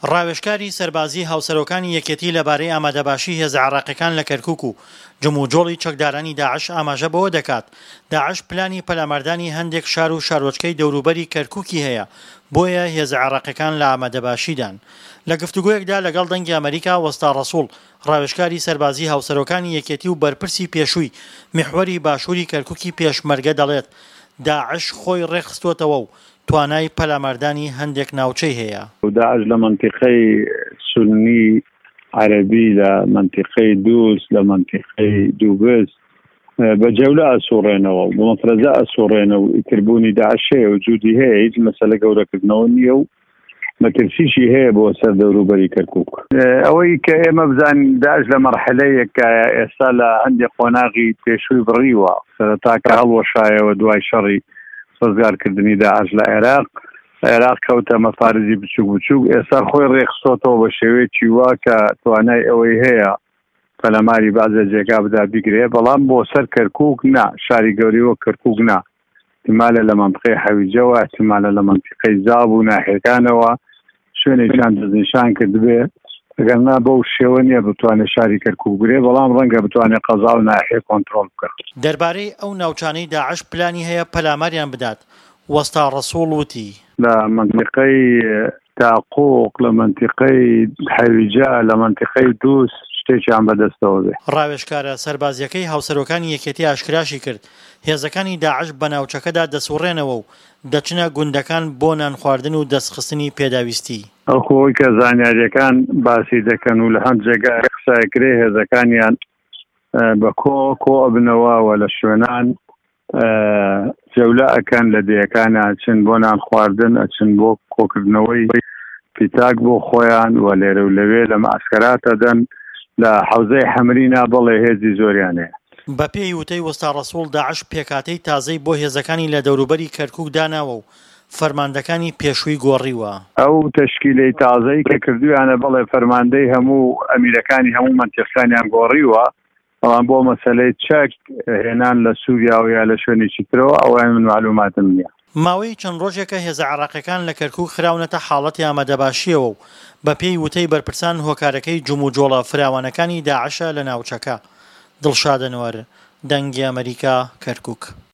ڕاوێژکاری سەربازی هاوسەرۆکانی یەکێتی لەبارەی ئامادەباشی هێزە عێراقیەکان لە کەرکووک و جموجۆڵی چەکدارانی داعش ئاماژە بەوە دەکات داعش پلانی پەلاماردانی هەندێک شار و شارۆچکەی دەوروبەری کەرکووکی هەیە بۆیە هێزە عێراقیەکان لە ئامادەباشیدان. لە گفتوگۆیەکدا لەگەڵ دەنگی ئەمریکا وەستا ڕەسوول ڕاوێژکاری سەربازی هاوسەرۆکانی یەکێتی و بەرپرسی پێشووی میحوەری باشووری کەرکووکی پێشمەرگە دەڵێت داعش خۆی ڕێخستووەتەوە و توانای پەلاماردانی هەندێک ناوچەی هەیە. داعش لە منتیقەی سونی عەرەبی لە منتیقەی دووس لە منتیقەی دووبز بە جەولە ئەسوڕێنەوە بە مەفرەزە ئەسوڕێنەوە و ئیتربوونی داعش هەیە و جوودی هەیە هیچ مەسەلە گەورەکردنەوە نییە و مەترسیشی هەیە بۆ سەر دەوروبەری کەرکووک. ئەوەی کە ئێمە بزانین داعش لە مەرحەلەیەکە ئێستا لە هەندێک قۆناغی پێشووی بڕیوە سەرەتا کە هەڵوەشایەوە دوای شەڕی سەرزارکردنی داعش لە عێراق کەوتە مەفارزی بچوک بچوک ئێستا خۆی ڕێخستۆتەوە بە شێوەیەکی وا کە توانای ئەوەی هەیە پەلەماری بازە جێگا بدا بیگرێ بەڵام بۆ سەر کەرکووک نا شاری گەوریەوە کەرکووک نا احتیمالە لە منطقەی حەویجەوە احتیمالە لە منطقەی زاب و ناحیەکانەوە شوێنێکیان دەستنیشان کردبێ ئەگەرنا بەو شێوە نییە بتوانێت شاری کەرکووک بگرێ بەڵام ڕەنگە بتوانێت قەزا و ناحیە کۆنتڕۆڵ بکات. دەربارەی ئەو ناوچانەی داعش پلانی هەیە پەلاماریان بدات وەستا ڕەسوول وتی لە منطقەی تاقوق لە منطقەی حەویجە لە منطقەی دووس شتێکیان بەدەستەوە بێ. ڕاوێژکارە سەربازیەکەی هاوسەرۆکانی یەکێتی ئاشکراشی کرد هێزەکانی داعش بە ناوچەکەدا دەسوڕێنەوە و دەچنە گوندەکان بۆ نان خواردن و دەستخستنی پێداویستی. ئەو خۆی کە زانیاریەکان باسی دەکەن و لە هەند جێگا قسایکرێ هێزەکانیان بە کۆ ئەبنەوەوە لە شوێنان جەولە ئەکەن لە دێیەکان ئەچن بۆ نان خواردن ئەچن بۆ کۆکردنەوەی پیتاک بۆ خۆیان و لێرە و لەوێ لە مەعسکەراتە دەن لە حەوزەی حەمرینا بەڵێ هێزی زۆریان هەیە. بە پێی وتەی وەستا ڕەسوول داعش پێکاتەی تازەی بۆ هێزەکانی لە دەوروبەری کەرکووک داناوە و فەرماندەکانی پێشووی گۆڕیوە. ئەو تەشکیلەی تازەی کە کردویانە بەڵێ فەرماندەی هەموو ئەمیرەکانی هەموو منتیقەکانیان گۆڕیوە بەڵام بۆ مەسەلەی چەک هێنان لە سووریا و یا لە شوێنێکی ترەوە ئەوەی من معلوماتم نییە. ماوەی چەند ڕۆژێکە هێزە عێراقیەکان لە کەرکووک خراونەتە حاڵەتی ئامادەباشیەوە و بە پێی وتەی بەرپرسان هۆکارەکەی جموجۆڵە فراوانەکانی داعشە لە ناوچەکە. دڵشاد ئەنوەر، دەنگی ئەمریکا، کەرکووک.